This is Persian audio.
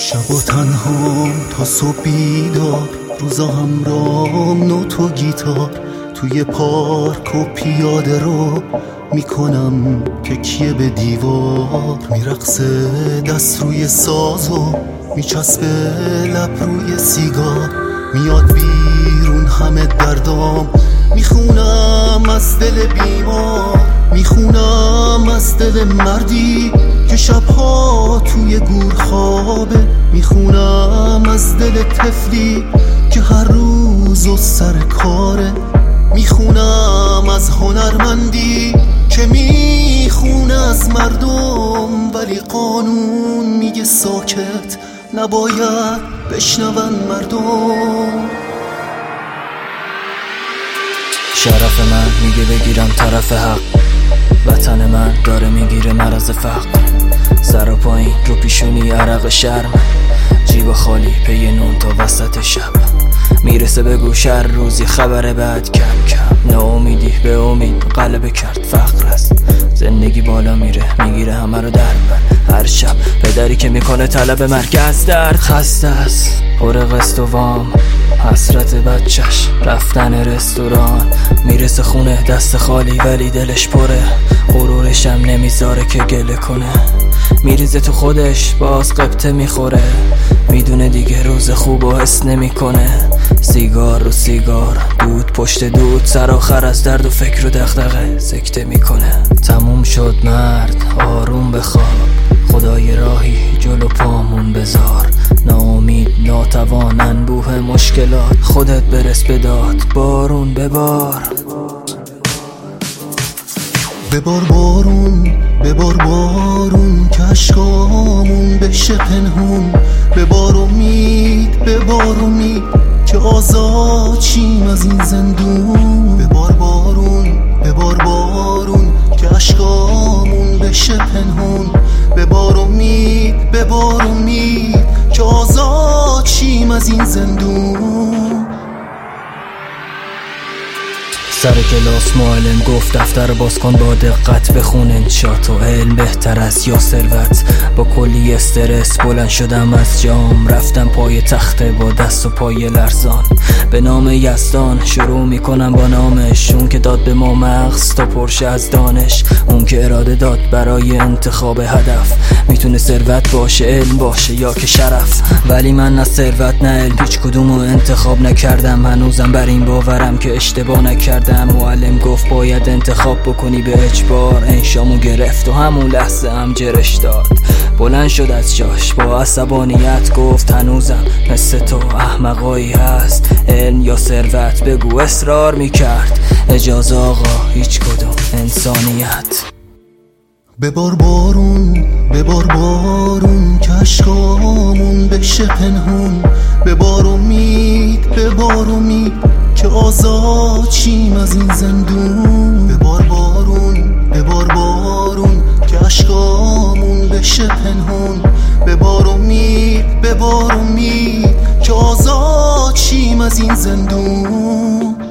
شبا تنها تا صبح بیدار، روزا همرام نوت و گیتار، توی پارک و پیاده رو میکنم تکیه به دیوار. میرقصه دست روی ساز و میچسبه لب روی سیگار. میاد بیرون همه دردام، میخونم از دل بیمار، میخونم از دل مردی که شبها توی گور خوابه، میخونم از دل طفلی که هر روز و سر کاره، میخونم از هنرمندی که میخونه از مردم، ولی قانون میگه ساکت نباید بشنون مردم. شرف من میگه بگیرم طرف حق، وطن من داره میگیره مرض فقر. سر و پایین رو پیشونی عرق شرم، جیب خالی پی نون تا وسط شب. میرسه به گوش هر روزی خبر بعد، کم کم ناامیدی به امید غلبه کرد. فقر است زندگی بالا میگیره همه رو در بر. هر شب پدری که میکنه طلب مرگ از درد. خسته است پر قسط و وام، حسرت بچش رفتن رستوران. میرسه خونه دست خالی ولی دلش پره، غرورشم نمیذاره که گله کنه. میریزه تو خودش باز قبطه میخوره، میدونه دیگه روز خوب و حس نمیکنه. سیگار رو سیگار، دود پشت دود، سر آخر از درد و فکر و دغدغه سکته میکنه. تموم شد مرد آروم بخواب، خدای راهی جلو پامون بذار. ناامید ناتوان انبوه مشکلات، خودت برس به داد بارون ببار. ببار بارون ببار بارون که عشقامون بشه پنهون. ببار امید که آزاد شیم از این زندون. ببار بارون که عشقامون بشه پنهون. ببار امید که آزاد شیم از این زندون. سر کلاس معلم گفت دفتر باز کن با دقت، بخون انشات و علم بهتر است یا ثروت. با کلی استرس بلند شدم از جام، رفتم پای تخته با دست و پای لرزان. به نام یزدان شروع میکنم با نامش، اون که داد به ما مغز تا پرشه از دانش. اون که اراده داد برای انتخاب هدف، میتونه ثروت باشه علم باشه یا که شرف. ولی من نه ثروت نه علم هیچ کدومو انتخاب نکردم. هنوزم بر این باورم که اشتباه نکردم. معلم گفت باید انتخاب بکنی به اجبار، انشامو گرفت و همون لحظه هم جرش داد. بلند شد از جاش با عصبانیت گفت هنوزم مثل تو احمقایی هست، علم یا ثروت بگو. اصرار میکرد اجازه آقا هیچ کدوم انسانیت. ببار بارون که عشقامون بشه پنهون. ببار امید که آزاد شیم از این زندون. ببار بارون که عشقامون بشه پنهون. ببار امید که آزاد شیم از این زندون.